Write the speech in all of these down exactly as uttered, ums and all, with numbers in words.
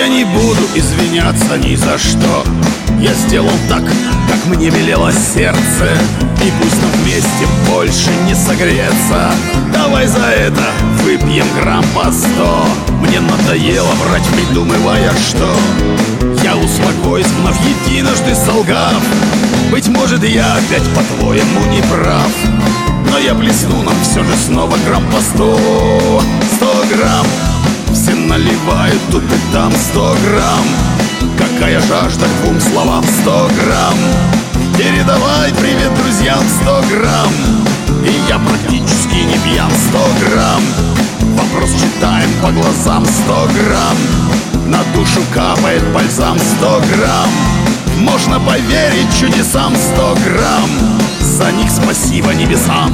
я не буду извиняться ни за что. Я сделал так, как мне велело сердце, и пусть нам вместе больше не согреться. Давай за это выпьем грамм по сто. Мне надоело врать, придумывая что. Я успокоюсь, вновь единожды солгав. Быть может, я опять по-твоему не прав, но я плесну нам все же снова грамм по сто. Сто грамм, все наливают тут и там. Сто грамм, какая жажда к двум словам. Сто грамм, передавай привет друзьям. Сто грамм, и я практически не пьян. Сто грамм, вопрос читаем по глазам. Сто грамм, на душу капает бальзам. Сто грамм, можно поверить чудесам. Сто грамм, за них спасибо небесам.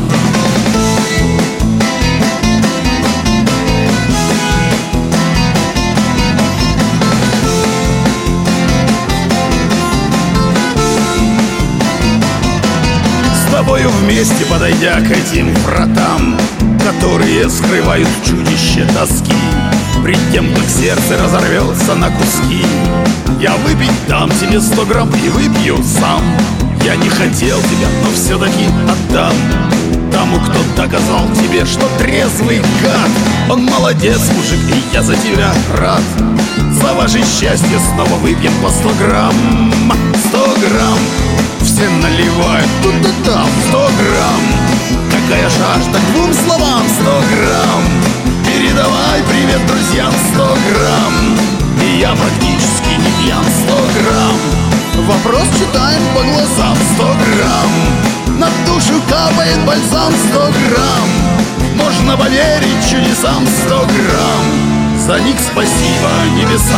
С тобою вместе, подойдя к этим вратам, которые скрывают чудище тоски, пред тем, как сердце разорвется на куски, я выпить дам тебе сто грамм и выпью сам. Я не хотел тебя, но все-таки отдам тому, кто доказал тебе, что трезвый гад. Он молодец, мужик, и я за тебя рад. За ваше счастье снова выпьем по сто грамм. Сто грамм, все наливают тут и там. Сто грамм, какая жажда к двум словам. Сто грамм, передавай привет друзьям. Сто грамм, и я практически не пьян. Сто грамм, вопрос читаем по глазам. Сто грамм, на душу капает бальзам. Сто грамм, можно поверить чудесам. Сто грамм, за них спасибо небесам.